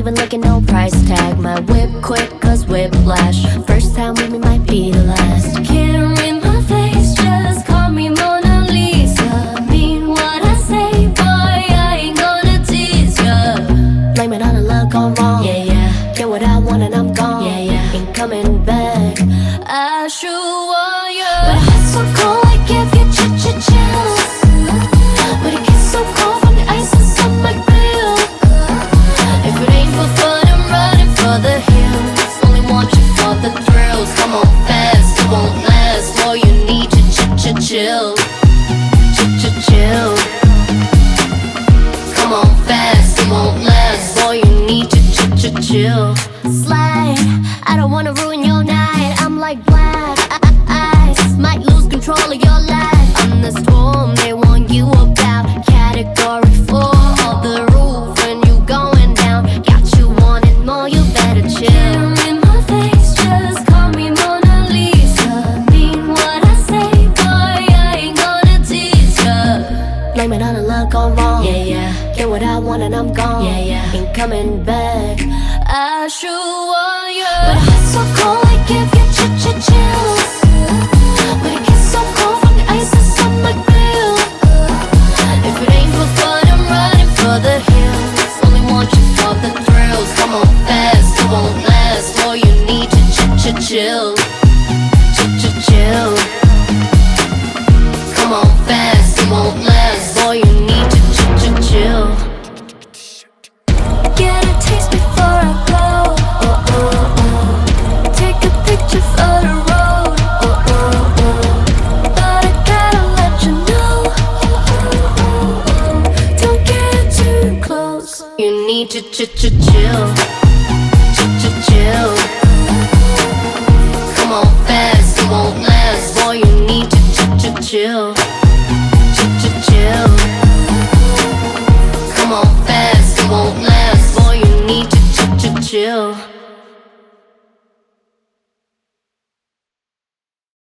even looking, no price tag. My whip quick, cause whiplash. First time with me might be the last. Can't read my face, just call me Mona Lisa. Mean what I say, boy, I ain't gonna tease ya. Blame it on the luck gone wrong, yeah, yeah. Get what I want and I'm gone, yeah, yeah. Ain't coming back, I sure want you. But it's so cold, I give you chills. But it gets so cold from the ice is on my grill. If it ain't for fun, I'm running for the hills. Only want you for the thrills. Come on fast, it won't last. All you need to chill. Chill. Come on fast, it won't last. All you need to chill. Slide, I don't wanna ruin your night. I'm like black ice, might lose control of your life. I'm the storm they warn you about. Category 4 of the roof when you going down. Got you wanting more, you better chill. Can't read my face, just call me Mona Lisa. Mean what I say, boy, I ain't gonna tease ya. Blame it on the luck gone wrong, yeah, yeah. Get what I want and I'm gone, yeah, yeah. Ain't coming back, I sure want you. But it's so cold, I give you chills. But it gets so cold from the ice is on my grill. If it ain't for fun, I'm running for the hills. Only want you for the thrills. Come on fast, it won't last. All you need to chill. Chill. Come on fast, it won't last. All you need to chill. Get a taste before I go. Take a picture for the road. But I gotta let you know, don't get too close. You need to chill. Chill. Come on fast, it won't last. All you need to chill. Chill. Come on fast, it won't last. All you need to chill.